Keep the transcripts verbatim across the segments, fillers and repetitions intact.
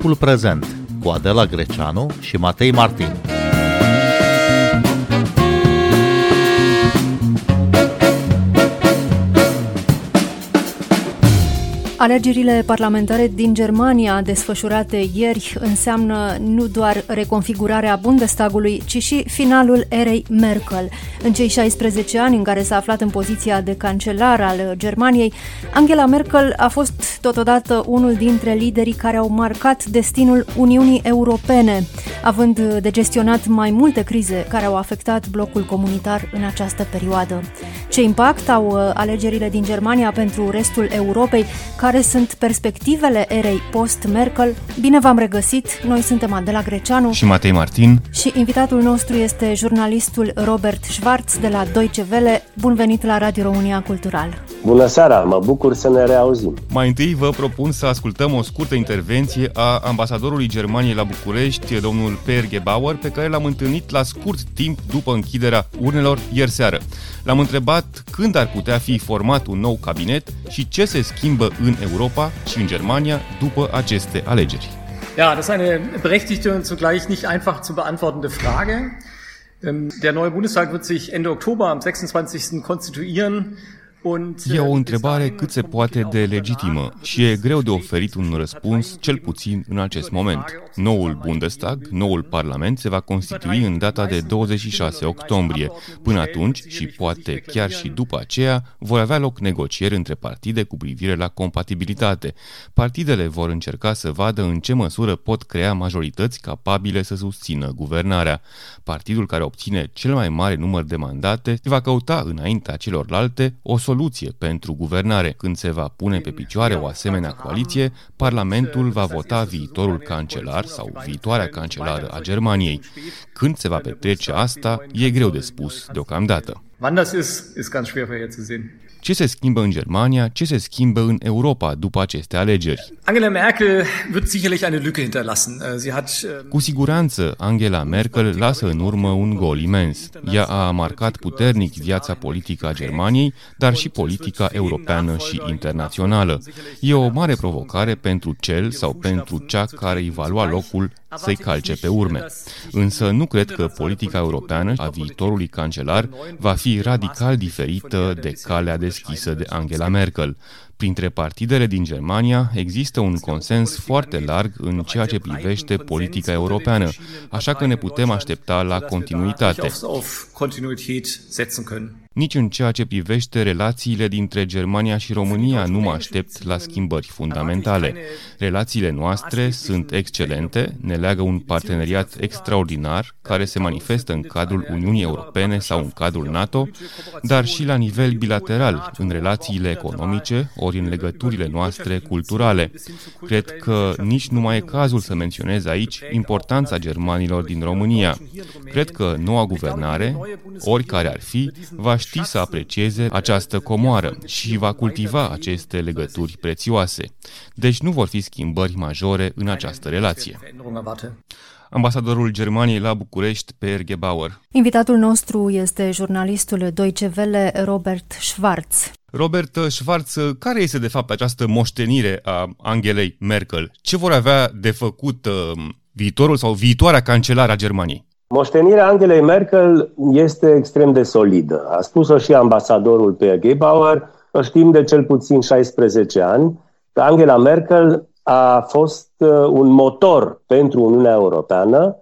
Timpul prezent cu Adela Greceanu și Matei Martin. Alegerile parlamentare din Germania desfășurate ieri înseamnă nu doar reconfigurarea Bundestagului, ci și finalul erei Merkel. În cei șaisprezece ani în care s-a aflat în poziția de cancelar al Germaniei, Angela Merkel a fost totodată unul dintre liderii care au marcat destinul Uniunii Europene, având de gestionat mai multe crize care au afectat blocul comunitar în această perioadă. Ce impact au alegerile din Germania pentru restul Europei? Care sunt perspectivele erei post-Merkel? Bine v-am regăsit! Noi suntem Adela Greceanu și Matei Martin și invitatul nostru este jurnalistul Robert Schwarz de la Deutsche Welle. Bun venit la Radio România Cultural! Bună seara! Mă bucur să ne reauzim! Mai întâi vă propun să ascultăm o scurtă intervenție a ambasadorului Germaniei la București, domnul Per Gebauer, pe care l-am întâlnit la scurt timp după închiderea urnelor ieri seară. L-am întrebat când ar putea fi format un nou cabinet și ce se schimbă în Europa și în Germania după aceste alegeri. Ja, das ist eine berechtigte und zugleich nicht einfach zu beantwortende Frage. Der neue Bundestag wird sich Ende Oktober am sechsundzwanzigsten konstituieren. E o întrebare cât se poate de legitimă și e greu de oferit un răspuns, cel puțin în acest moment. Noul Bundestag, noul Parlament, se va constitui în data de douăzeci și șase octombrie. Până atunci, și poate chiar și după aceea, vor avea loc negocieri între partide cu privire la compatibilitate. Partidele vor încerca să vadă în ce măsură pot crea majorități capabile să susțină guvernarea. Partidul care obține cel mai mare număr de mandate va căuta înaintea celorlalte o soluție pentru guvernare. Când se va pune pe picioare o asemenea coaliție, Parlamentul va vota viitorul cancelar sau viitoarea cancelară a Germaniei. Când se va petrece asta, e greu de spus deocamdată. Ce se schimbă în Germania, ce se schimbă în Europa după aceste alegeri? Angela Merkel wird sicherlich eine Lücke hinterlassen. Sie hat Cu siguranță, Angela Merkel lasă în urmă un gol imens. Ea a marcat puternic viața politică a Germaniei, dar și politica europeană și internațională. E o mare provocare pentru cel sau pentru cea care îi va lua locul să-i calce pe urme. Însă nu cred că politica europeană a viitorului cancelar va fi radical diferită de calea deschisă de Angela Merkel. Printre partidele din Germania există un consens foarte larg în ceea ce privește politica europeană, așa că ne putem aștepta la continuitate. Nici în ceea ce privește relațiile dintre Germania și România nu mă aștept la schimbări fundamentale. Relațiile noastre sunt excelente, ne leagă un parteneriat extraordinar care se manifestă în cadrul Uniunii Europene sau în cadrul NATO, dar și la nivel bilateral, în relațiile economice ori în legăturile noastre culturale. Cred că nici nu mai e cazul să menționez aici importanța germanilor din România. Cred că noua guvernare, oricare ar fi, va ști să aprecieze această comoară și va cultiva aceste legături prețioase. Deci nu vor fi schimbări majore în această relație. Ambasadorul Germaniei la București, Per Gebauer. Invitatul nostru este jurnalistul Deutsche Welle, Robert Schwarz. Robert Schwarz, care este de fapt această moștenire a Angelei Merkel? Ce vor avea de făcut uh, viitorul sau viitoarea cancelară a Germaniei? Moștenirea Angelei Merkel este extrem de solidă. A spus-o și ambasadorul Per Gebauer. Știm de cel puțin șaisprezece ani că Angela Merkel a fost un motor pentru Uniunea Europeană,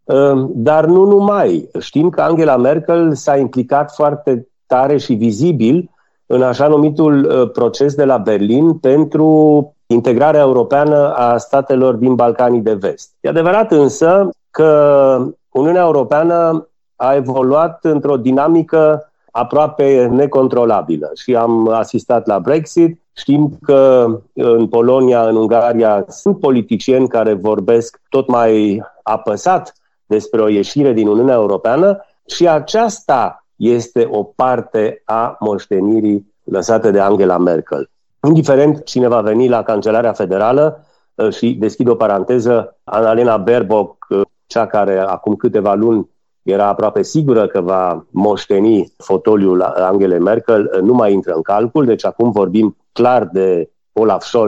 dar nu numai. Știm că Angela Merkel s-a implicat foarte tare și vizibil în așa numitul proces de la Berlin pentru integrarea europeană a statelor din Balcanii de Vest. E adevărat însă că Uniunea Europeană a evoluat într-o dinamică aproape necontrolabilă și am asistat la Brexit. Știm că în Polonia, în Ungaria, sunt politicieni care vorbesc tot mai apăsat despre o ieșire din Uniunea Europeană și aceasta este o parte a moștenirii lăsate de Angela Merkel. Indiferent cine va veni la Cancelarea Federală, și deschid o paranteză, Annalena Baerbock, cea care acum câteva luni era aproape sigură că va moșteni fotoliul Angelei Merkel, nu mai intră în calcul, deci acum vorbim clar de Olaf Scholz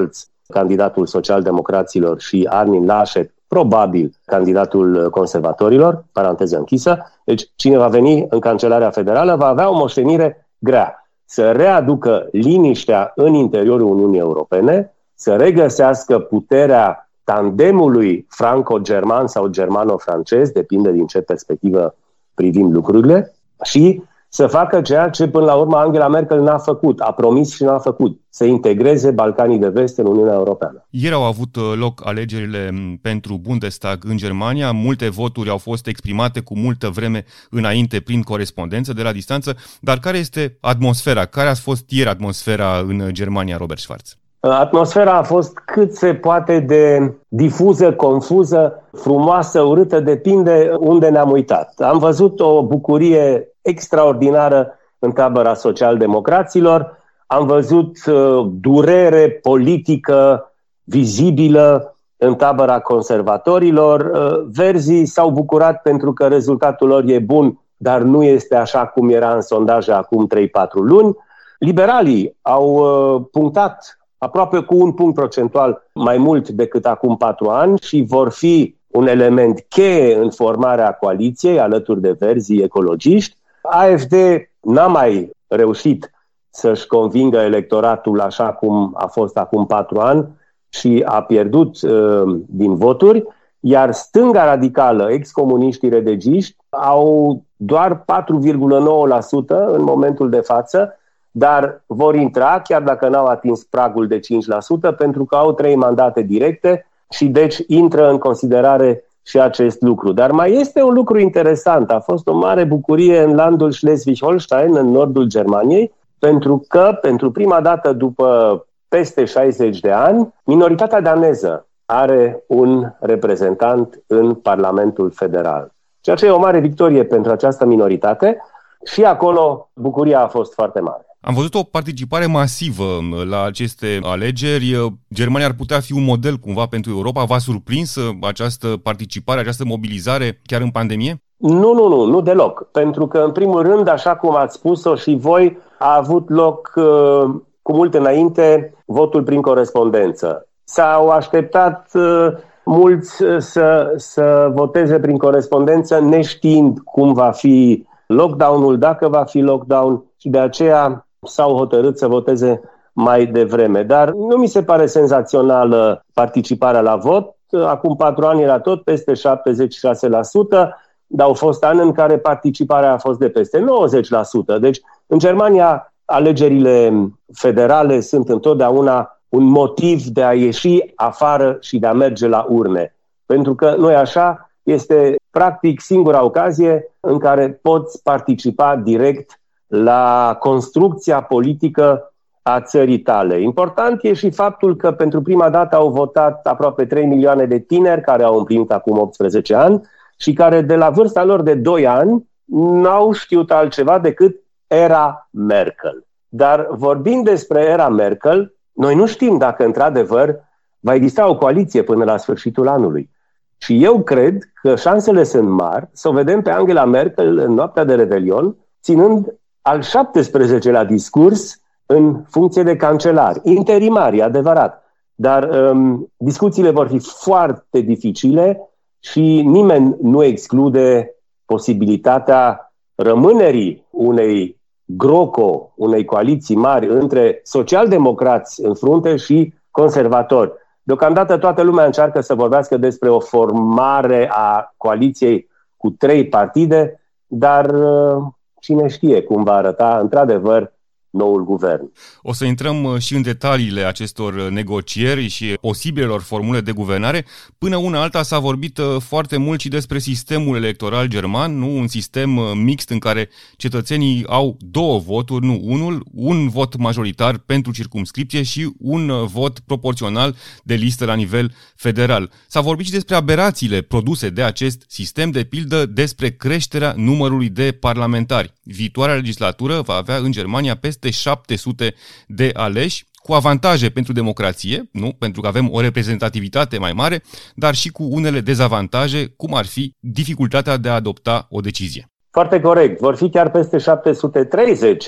candidatul social-democraților, și Armin Laschet, probabil candidatul conservatorilor, paranteză închisă. Deci cine va veni în Cancelarea Federală va avea o moștenire grea. Să readucă liniștea în interiorul Uniunii Europene, să regăsească puterea tandemului franco-german sau germano-francez, depinde din ce perspectivă privim lucrurile, și să facă ceea ce până la urmă Angela Merkel n-a făcut, a promis și n-a făcut, să integreze Balcanii de Vest în Uniunea Europeană. Ieri au avut loc alegerile pentru Bundestag în Germania, multe voturi au fost exprimate cu multă vreme înainte prin corespondență de la distanță, dar care este atmosfera? Care a fost ieri atmosfera în Germania, Robert Schwarz? Atmosfera a fost cât se poate de difuză, confuză, frumoasă, urâtă, depinde unde ne-am uitat. Am văzut o bucurie extraordinară în tabăra social-democraților, am văzut uh, durere politică vizibilă în tabăra conservatorilor. Uh, verzii s-au bucurat pentru că rezultatul lor e bun, dar nu este așa cum era în sondaje acum trei patru luni. Liberalii au uh, punctat aproape cu un punct procentual mai mult decât acum patru ani și vor fi un element cheie în formarea coaliției alături de verzii ecologiști. A F D n-a mai reușit să-și convingă electoratul așa cum a fost acum patru ani și a pierdut uh, din voturi, iar stânga radicală, ex-comuniștii redegiști, au doar patru virgulă nouă la sută în momentul de față, dar vor intra, chiar dacă n-au atins pragul de cinci la sută, pentru că au trei mandate directe și deci intră în considerare și acest lucru. Dar mai este un lucru interesant. A fost o mare bucurie în landul Schleswig-Holstein, în nordul Germaniei, pentru că, pentru prima dată după peste șaizeci de ani, minoritatea daneză are un reprezentant în Parlamentul Federal. Ceea ce e o mare victorie pentru această minoritate și acolo bucuria a fost foarte mare. Am văzut o participare masivă la aceste alegeri. Germania ar putea fi un model cumva pentru Europa. V-a surprins această participare, această mobilizare chiar în pandemie? Nu, nu, nu, nu deloc. Pentru că, în primul rând, așa cum ați spus-o și voi, a avut loc uh, cu mult înainte votul prin corespondență. S-au așteptat uh, mulți să, să voteze prin corespondență neștiind cum va fi lockdown-ul, dacă va fi lockdown, și de aceea s-au hotărât să voteze mai devreme. Dar nu mi se pare senzațională participarea la vot. Acum patru ani era tot peste șaptezeci și șase la sută, dar au fost ani în care participarea a fost de peste nouăzeci la sută. Deci, în Germania, alegerile federale sunt întotdeauna un motiv de a ieși afară și de a merge la urne. Pentru că, nu e așa, este practic singura ocazie în care poți participa direct la construcția politică a țării tale. Important e și faptul că pentru prima dată au votat aproape trei milioane de tineri care au împlinit acum optsprezece ani și care de la vârsta lor de doi ani n-au știut altceva decât era Merkel. Dar vorbind despre era Merkel, noi nu știm dacă într-adevăr va exista o coaliție până la sfârșitul anului. Și eu cred că șansele sunt mari să o vedem pe Angela Merkel în noaptea de Revelion, ținând al șaptesprezecelea discurs în funcție de cancelar. Interimar, e adevărat, dar um, discuțiile vor fi foarte dificile și nimeni nu exclude posibilitatea rămânerii unei groco, unei coaliții mari între socialdemocrați în frunte și conservatori. Deocamdată toată lumea încearcă să vorbească despre o formare a coaliției cu trei partide, dar uh, cine știe cum va arăta într-adevăr noul guvern. O să intrăm și în detaliile acestor negocieri și posibilelor formule de guvernare. Până una alta s-a vorbit foarte mult și despre sistemul electoral german, nu? Un sistem mixt în care cetățenii au două voturi, nu unul, un vot majoritar pentru circumscripție și un vot proporțional de listă la nivel federal. S-a vorbit și despre aberațiile produse de acest sistem, de pildă despre creșterea numărului de parlamentari. Viitoarea legislatură va avea în Germania peste șapte sute de aleși, cu avantaje pentru democrație, nu? Pentru că avem o reprezentativitate mai mare, dar și cu unele dezavantaje, cum ar fi dificultatea de a adopta o decizie. Foarte corect. Vor fi chiar peste șapte sute treizeci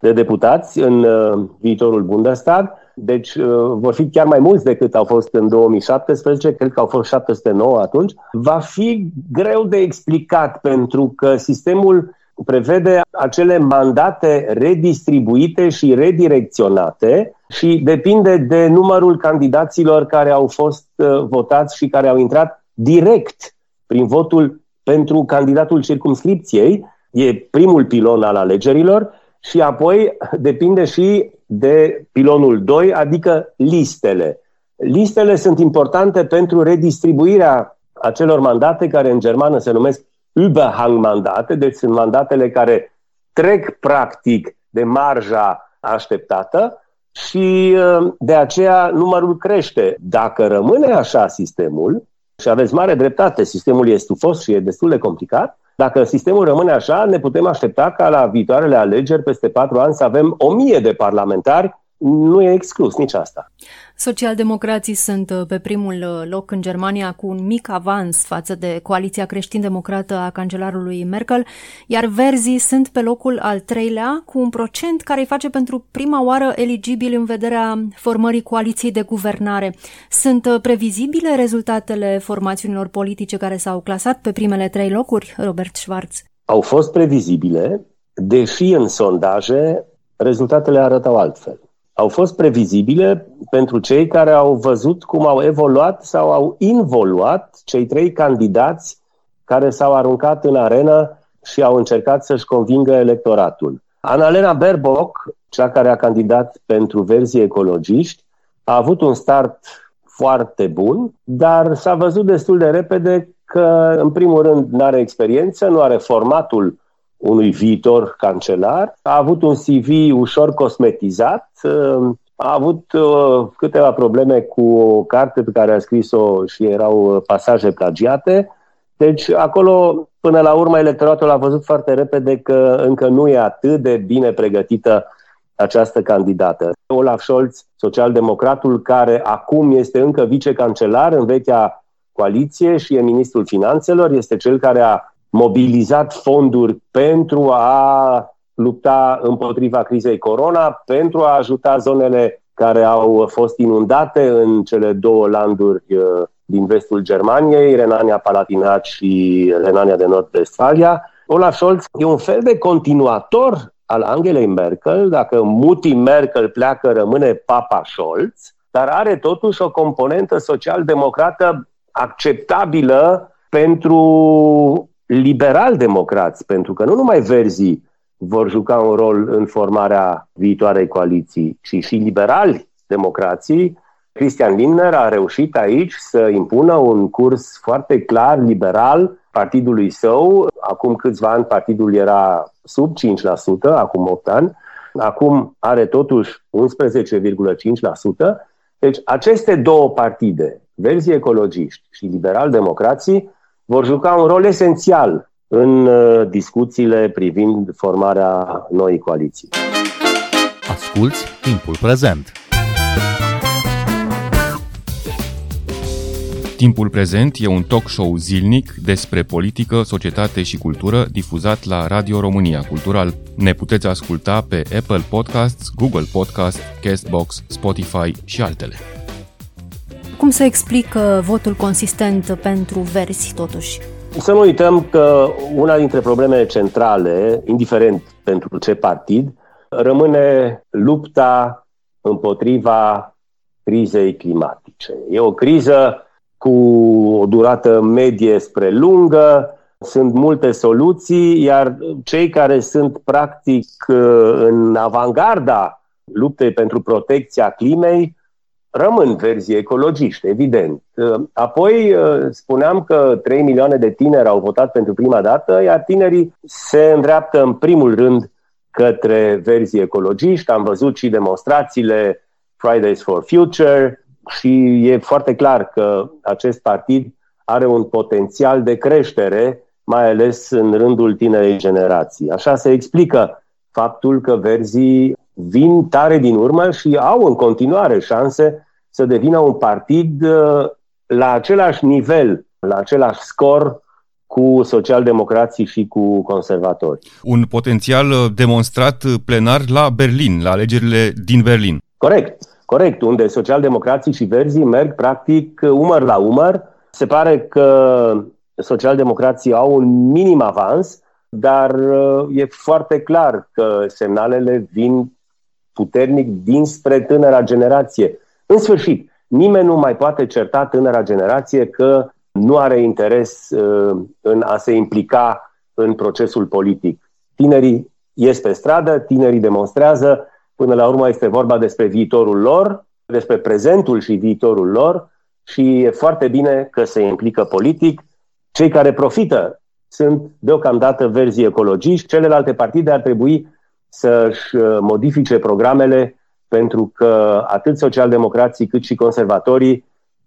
de deputați în uh, viitorul Bundestag. Deci uh, vor fi chiar mai mulți decât au fost în două mii șaptesprezece, cred că au fost șapte sute nouă atunci. Va fi greu de explicat pentru că sistemul prevede acele mandate redistribuite și redirecționate și depinde de numărul candidaților care au fost uh, votați și care au intrat direct prin votul pentru candidatul circumscripției. E primul pilon al alegerilor și apoi depinde și de pilonul doi, adică listele. Listele sunt importante pentru redistribuirea acelor mandate care în germană se numesc Überhangmandate, deci sunt mandatele care trec practic de marja așteptată și de aceea numărul crește. Dacă rămâne așa sistemul, și aveți mare dreptate, sistemul e stufos și e destul de complicat, dacă sistemul rămâne așa, ne putem aștepta ca la viitoarele alegeri, peste patru ani, să avem o mie de parlamentari. Nu e exclus nici asta. Socialdemocrații sunt pe primul loc în Germania cu un mic avans față de coaliția creștin-democrată a cancelarului Merkel, iar Verzii sunt pe locul al treilea cu un procent care îi face pentru prima oară eligibil în vederea formării coaliției de guvernare. Sunt previzibile rezultatele formațiunilor politice care s-au clasat pe primele trei locuri, Robert Schwarz? Au fost previzibile, deși în sondaje rezultatele arătau altfel. Au fost previzibile pentru cei care au văzut cum au evoluat sau au involuat cei trei candidați care s-au aruncat în arenă și au încercat să-și convingă electoratul. Annalena Baerbock, cea care a candidat pentru Verzii Ecologiști, a avut un start foarte bun, dar s-a văzut destul de repede că, în primul rând, nu are experiență, nu are formatul unui viitor cancelar, a avut un C V ușor cosmetizat, a avut uh, câteva probleme cu o carte pe care a scris-o și erau pasaje plagiate. Deci acolo, până la urmă, electoratul a văzut foarte repede că încă nu e atât de bine pregătită această candidată. Olaf Scholz, socialdemocratul care acum este încă vicecancelar în vechea coaliție și e ministrul finanțelor, este cel care a mobilizat fonduri pentru a lupta împotriva crizei corona, pentru a ajuta zonele care au fost inundate în cele două landuri din vestul Germaniei, Renania-Palatinat și Renania de Nord-Vestfalia. Olaf Scholz e un fel de continuator al Angelei Merkel. Dacă Mutti Merkel pleacă, rămâne Papa Scholz, dar are totuși o componentă social-democrată acceptabilă pentru liberal-democrați, pentru că nu numai Verzii vor juca un rol în formarea viitoarei coaliții, ci și liberali-democrații. Christian Lindner a reușit aici să impună un curs foarte clar liberal partidului său. Acum câțiva ani partidul era sub cinci la sută, acum opt ani. Acum are totuși unsprezece virgulă cinci la sută. Deci aceste două partide, Verzii Ecologiști și liberal-democrații, vor juca un rol esențial în discuțiile privind formarea noii coaliții. Asculți Timpul Prezent. Timpul Prezent e un talk show zilnic despre politică, societate și cultură difuzat la Radio România Cultural. Ne puteți asculta pe Apple Podcasts, Google Podcasts, Castbox, Spotify și altele. Cum se explică votul consistent pentru Verzi, totuși? Să nu uităm că una dintre problemele centrale, indiferent pentru ce partid, rămâne lupta împotriva crizei climatice. E o criză cu o durată medie spre lungă, sunt multe soluții, iar cei care sunt practic în avangarda luptei pentru protecția climei rămân Verzii Ecologiști, evident. Apoi spuneam că trei milioane de tineri au votat pentru prima dată, iar tinerii se îndreaptă în primul rând către Verzii Ecologiști. Am văzut și demonstrațiile Fridays for Future și e foarte clar că acest partid are un potențial de creștere, mai ales în rândul tinerei generații. Așa se explică faptul că Verzii vin tare din urmă și au în continuare șanse să devină un partid la același nivel, la același scor cu socialdemocrații și cu conservatori. Un potențial demonstrat plenar la Berlin, la alegerile din Berlin. Corect, corect, unde socialdemocrații și verzii merg practic umăr la umăr. Se pare că socialdemocrații au un minim avans, dar e foarte clar că semnalele vin puternic dinspre tânăra generație. În sfârșit, nimeni nu mai poate certa tânăra generație că nu are interes uh, în a se implica în procesul politic. Tinerii ies pe stradă, tinerii demonstrează, până la urmă este vorba despre viitorul lor, despre prezentul și viitorul lor și e foarte bine că se implică politic. Cei care profită sunt deocamdată verzii ecologiști, celelalte partide ar trebui să-și modifice programele pentru că atât socialdemocrații cât și conservatorii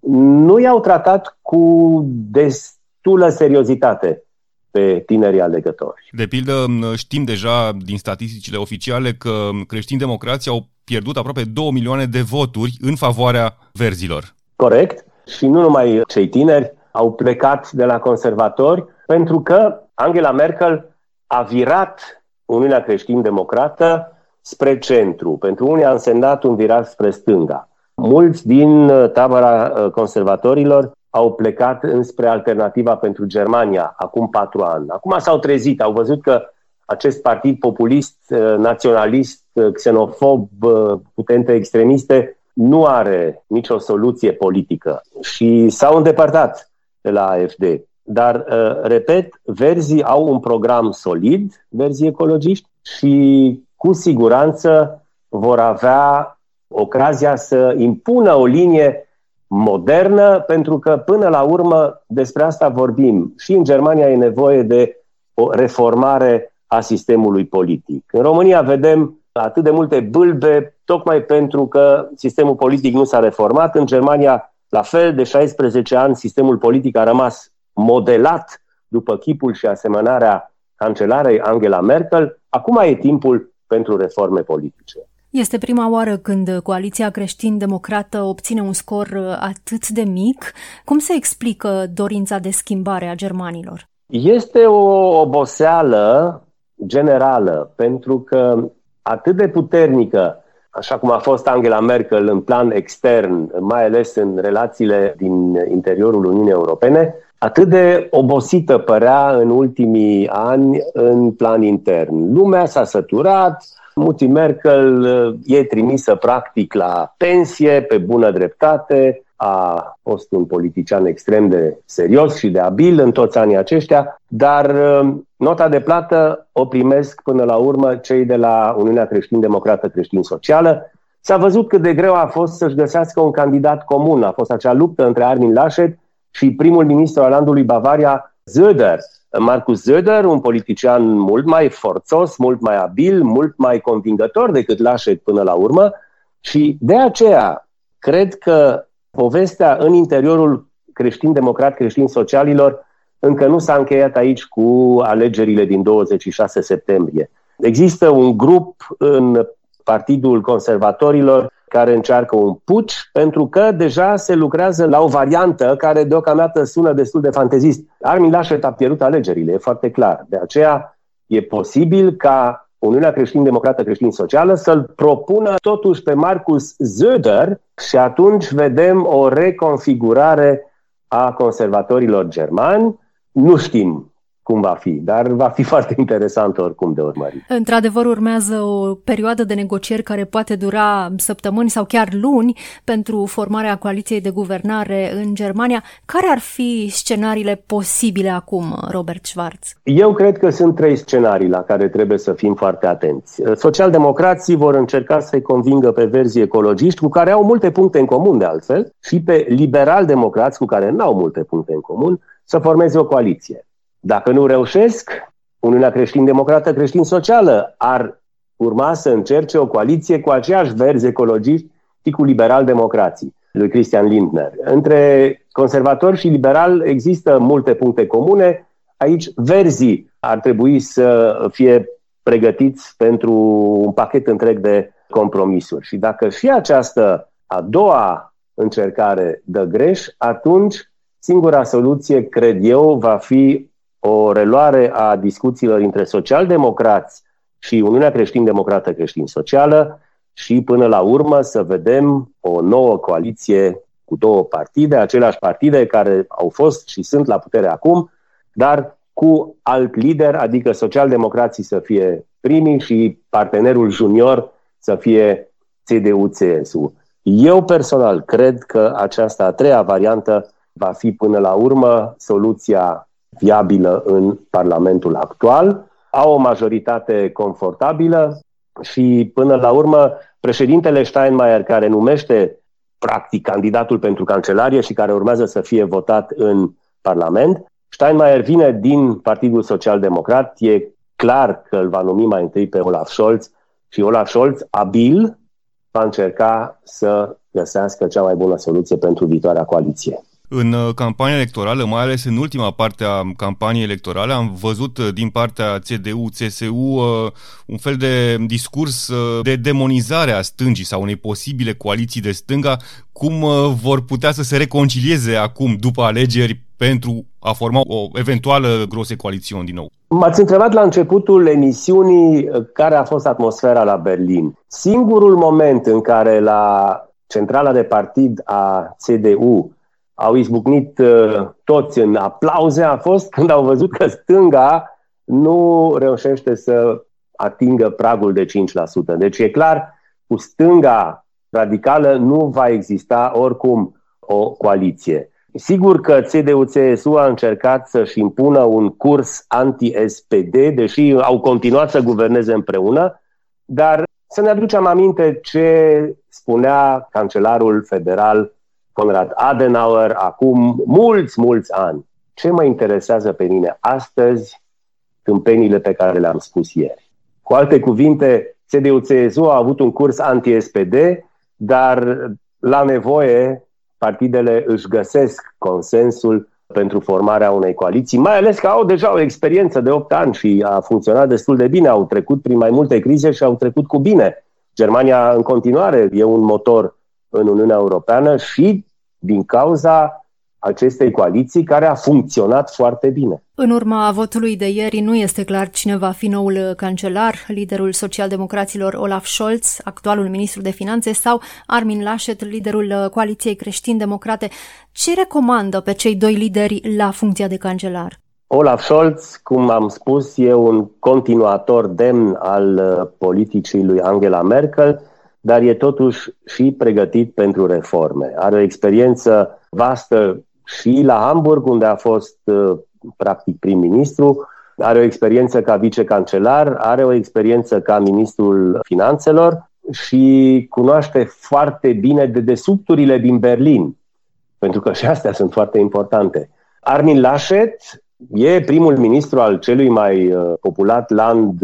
nu i-au tratat cu destulă seriozitate pe tinerii alegători. De pildă, știm deja din statisticile oficiale că creștini-democrații au pierdut aproape două milioane de voturi în favoarea verzilor. Corect. Și nu numai cei tineri au plecat de la conservatori, pentru că Angela Merkel a virat Uniunea Creștin-Democrată spre centru. Pentru unii a însemnat un viraj spre stânga. Mulți din tabăra conservatorilor au plecat înspre Alternativa pentru Germania acum patru ani. Acum s-au trezit, au văzut că acest partid populist, naționalist, xenofob, putente extremiste, nu are nicio soluție politică și s-au îndepărtat de la A F D. Dar, repet, verzii au un program solid, verzii ecologiști, și cu siguranță vor avea ocazia să impună o linie modernă, pentru că până la urmă despre asta vorbim. Și în Germania e nevoie de o reformare a sistemului politic. În România vedem atât de multe bâlbe, tocmai pentru că sistemul politic nu s-a reformat. În Germania, la fel, de șaisprezece ani, sistemul politic a rămas modelat după chipul și asemănarea cancelarei Angela Merkel. Acum e timpul pentru reforme politice. Este prima oară când Coaliția Creștin-Democrată obține un scor atât de mic. Cum se explică dorința de schimbare a germanilor? Este o oboseală generală, pentru că atât de puternică, așa cum a fost Angela Merkel în plan extern, mai ales în relațiile din interiorul Uniunii Europene, atât de obosită părea în ultimii ani în plan intern. Lumea s-a săturat, Mutti Merkel e trimisă practic la pensie pe bună dreptate, a fost un politician extrem de serios și de abil în toți anii aceștia, dar nota de plată o primesc până la urmă cei de la Uniunea Creștin-Democrată Creștin-Socială. S-a văzut cât de greu a fost să-și găsească un candidat comun. A fost acea luptă între Armin Laschet și primul ministru al landului Bavaria, Söder. Markus Söder, un politician mult mai forțos, mult mai abil, mult mai convingător decât Laschet până la urmă, și de aceea cred că povestea în interiorul creștin-democrat, creștin-socialilor încă nu s-a încheiat aici cu alegerile din douăzeci și șase septembrie. Există un grup în Partidul Conservatorilor care încearcă un puci, pentru că deja se lucrează la o variantă care deocamdată sună destul de fantezist. Armin Laschet a pierdut alegerile, e foarte clar. De aceea e posibil ca Uniunea Creștin-Democrată Creștin-Socială să-l propună totuși pe Markus Söder și atunci vedem o reconfigurare a conservatorilor germani. Nu știm cum va fi, dar va fi foarte interesant oricum de urmărit. Într-adevăr, urmează o perioadă de negocieri care poate dura săptămâni sau chiar luni pentru formarea coaliției de guvernare în Germania. Care ar fi scenariile posibile acum, Robert Schwarz? Eu cred că sunt trei scenarii la care trebuie să fim foarte atenți. Socialdemocrații vor încerca să-i convingă pe verzii ecologiști, cu care au multe puncte în comun de altfel, și pe liberal-democrați, cu care n-au multe puncte în comun, să formeze o coaliție. Dacă nu reușesc, Uniunea Creștin-Democrată Creștin-Socială ar urma să încerce o coaliție cu aceiași verzi ecologiști și cu liberal-democrații, lui Christian Lindner. Între conservatori și liberal există multe puncte comune. Aici verzii ar trebui să fie pregătiți pentru un pachet întreg de compromisuri. Și dacă și această a doua încercare dă greș, atunci singura soluție, cred eu, va fi o reluare a discuțiilor între socialdemocrați și Uniunea Creștin-Democrată Creștin-Socială și până la urmă să vedem o nouă coaliție cu două partide, aceleași partide care au fost și sunt la putere acum, dar cu alt lider, adică socialdemocrații să fie primii și partenerul junior să fie C D U C S U. Eu personal cred că această a treia variantă va fi până la urmă soluția viabilă în Parlamentul actual. Au o majoritate confortabilă și până la urmă președintele Steinmeier, care numește practic candidatul pentru cancelarie și care urmează să fie votat în Parlament, Steinmeier vine din Partidul Social-Democrat, e clar că îl va numi mai întâi pe Olaf Scholz și Olaf Scholz, abil, va încerca să găsească cea mai bună soluție pentru viitoarea coaliție. În campania electorală, mai ales în ultima parte a campaniei electorale, am văzut din partea C D U C S U un fel de discurs de demonizare a stângii sau unei posibile coaliții de stânga. Cum vor putea să se reconcilieze acum, după alegeri, pentru a forma o eventuală grose coalițiune din nou? M-ați întrebat la începutul emisiunii care a fost atmosfera la Berlin. Singurul moment în care la centrala de partid a C D U au izbucnit uh, toți în aplauze a fost când au văzut că stânga nu reușește să atingă pragul de cinci la sută. Deci e clar, cu stânga radicală nu va exista oricum o coaliție. Sigur că C D U C S U a încercat să-și impună un curs anti-S P D, deși au continuat să guverneze împreună, dar să ne aducem aminte ce spunea cancelarul federal Konrad Adenauer acum mulți, mulți ani. Ce mă interesează pe mine astăzi? Tâmpenile pe care le-am spus ieri. Cu alte cuvinte, C D U C S U a avut un curs anti-S P D, dar la nevoie partidele își găsesc consensul pentru formarea unei coaliții, mai ales că au deja o experiență de opt ani și a funcționat destul de bine, au trecut prin mai multe crize și au trecut cu bine. Germania în continuare e un motor în Uniunea Europeană și din cauza acestei coaliții care a funcționat foarte bine. În urma votului de ieri nu este clar cine va fi noul cancelar, liderul socialdemocraților Olaf Scholz, actualul ministru de finanțe, sau Armin Laschet, liderul coaliției creștin-democrate. Ce recomandă pe cei doi lideri la funcția de cancelar? Olaf Scholz, cum am spus, e un continuator demn al politicii lui Angela Merkel, dar e totuși și pregătit pentru reforme. Are o experiență vastă și la Hamburg, unde a fost practic prim-ministru, are o experiență ca vicecancelar, are o experiență ca ministrul finanțelor și cunoaște foarte bine dedesubturile din Berlin, pentru că și astea sunt foarte importante. Armin Laschet e primul ministru al celui mai populat land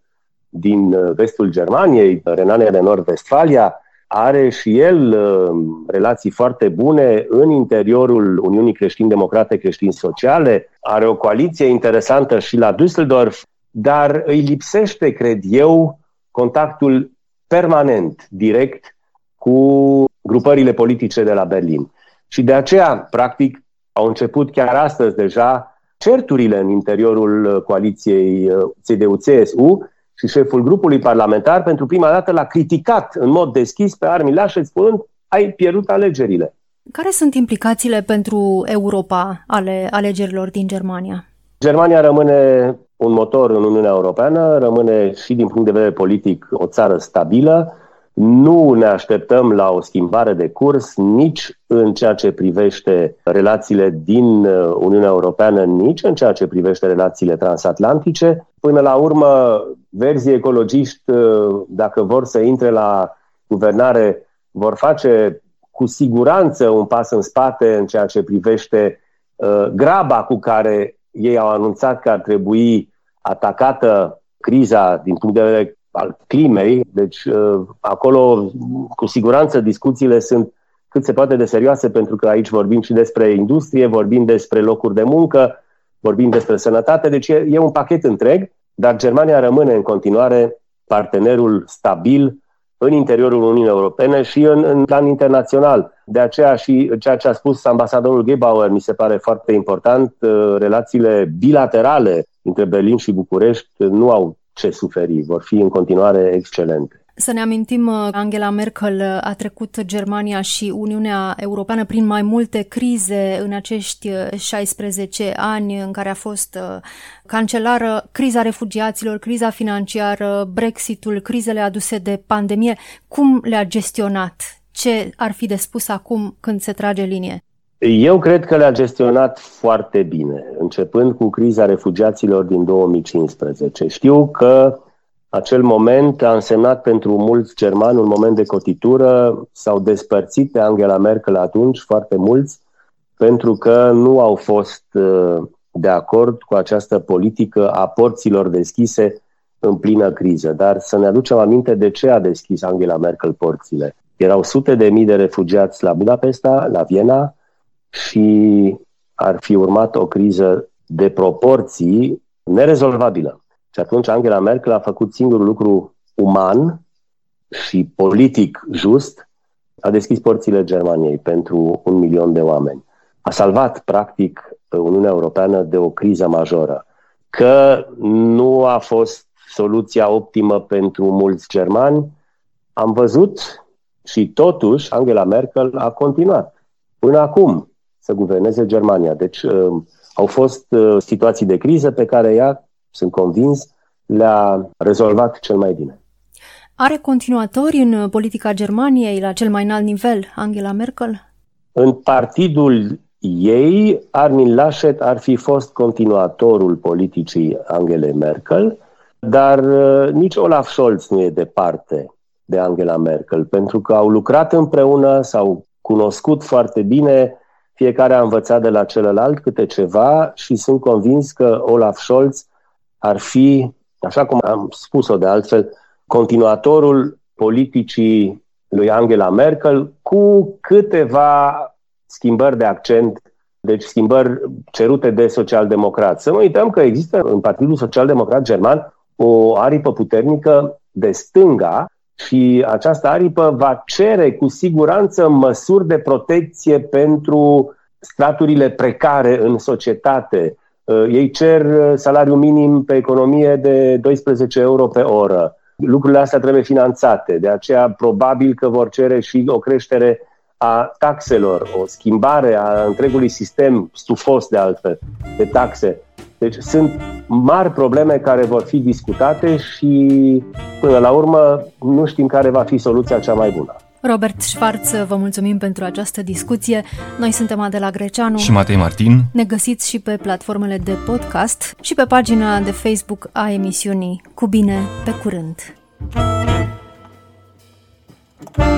din vestul Germaniei, Renania de Nord-Vestfalia, are și el uh, relații foarte bune în interiorul Uniunii Creștin-Democrate Creștin-Sociale, are o coaliție interesantă și la Düsseldorf, dar îi lipsește, cred eu, contactul permanent, direct, cu grupările politice de la Berlin. Și de aceea, practic, au început chiar astăzi deja certurile în interiorul coaliției C D U C S U, și șeful grupului parlamentar pentru prima dată l-a criticat în mod deschis pe Armin Laschet, spunând: ai pierdut alegerile. Care sunt implicațiile pentru Europa ale alegerilor din Germania? Germania rămâne un motor în Uniunea Europeană, rămâne și din punct de vedere politic o țară stabilă. Nu ne așteptăm la o schimbare de curs nici în ceea ce privește relațiile din Uniunea Europeană, nici în ceea ce privește relațiile transatlantice. Până la urmă, verzii ecologiști, dacă vor să intre la guvernare, vor face cu siguranță un pas în spate în ceea ce privește uh, graba cu care ei au anunțat că ar trebui atacată criza din punct de vedere al climei. Deci uh, acolo cu siguranță discuțiile sunt cât se poate de serioase, pentru că aici vorbim și despre industrie, vorbim despre locuri de muncă, vorbim despre sănătate, deci e, e un pachet întreg, dar Germania rămâne în continuare partenerul stabil în interiorul Uniunii Europene și în, în plan internațional. De aceea și ceea ce a spus ambasadorul Gebauer mi se pare foarte important, relațiile bilaterale între Berlin și București nu au ce suferi, vor fi în continuare excelente. Să ne amintim, Angela Merkel a trecut Germania și Uniunea Europeană prin mai multe crize în acești șaisprezece ani în care a fost cancelară, criza refugiaților, criza financiară, Brexitul, crizele aduse de pandemie. Cum le-a gestionat? Ce ar fi de spus acum când se trage linie? Eu cred că le-a gestionat foarte bine, începând cu criza refugiaților din două mii cincisprezece. Știu că acel moment a însemnat pentru mulți germani un moment de cotitură, s-au despărțit de Angela Merkel atunci foarte mulți, pentru că nu au fost de acord cu această politică a porților deschise în plină criză. Dar să ne aducem aminte de ce a deschis Angela Merkel porțile. Erau sute de mii de refugiați la Budapesta, la Viena, și ar fi urmat o criză de proporții nerezolvabilă. Și atunci Angela Merkel a făcut singurul lucru uman și politic just, a deschis porțile Germaniei pentru un milion de oameni. A salvat, practic, Uniunea Europeană de o criză majoră. Că nu a fost soluția optimă pentru mulți germani, am văzut și totuși Angela Merkel a continuat până acum să guverneze Germania. Deci uh, au fost uh, situații de criză pe care ea, sunt convins, le-a rezolvat cel mai bine. Are continuatori în politica Germaniei la cel mai înalt nivel, Angela Merkel? În partidul ei, Armin Laschet ar fi fost continuatorul politicii Angelei Merkel, dar uh, nici Olaf Scholz nu e departe de Angela Merkel, pentru că au lucrat împreună, s-au cunoscut foarte bine, fiecare a învățat de la celălalt câte ceva și sunt convins că Olaf Scholz ar fi, așa cum am spus-o de altfel, continuatorul politicii lui Angela Merkel cu câteva schimbări de accent, deci schimbări cerute de socialdemocrați. Să nu uităm că există în Partidul Social-Democrat German o aripă puternică de stânga și această aripă va cere cu siguranță măsuri de protecție pentru straturile precare în societate. Ei cer salariu minim pe economie de doisprezece euro pe oră. Lucrurile astea trebuie finanțate, de aceea probabil că vor cere și o creștere a taxelor, o schimbare a întregului sistem stufos de altfel de taxe. Deci sunt mari probleme care vor fi discutate și până la urmă nu știm care va fi soluția cea mai bună. Robert Schwarz, vă mulțumim pentru această discuție. Noi suntem Adela Greceanu și Matei Martin. Ne găsiți și pe platformele de podcast și pe pagina de Facebook a emisiunii. Cu bine, pe curând!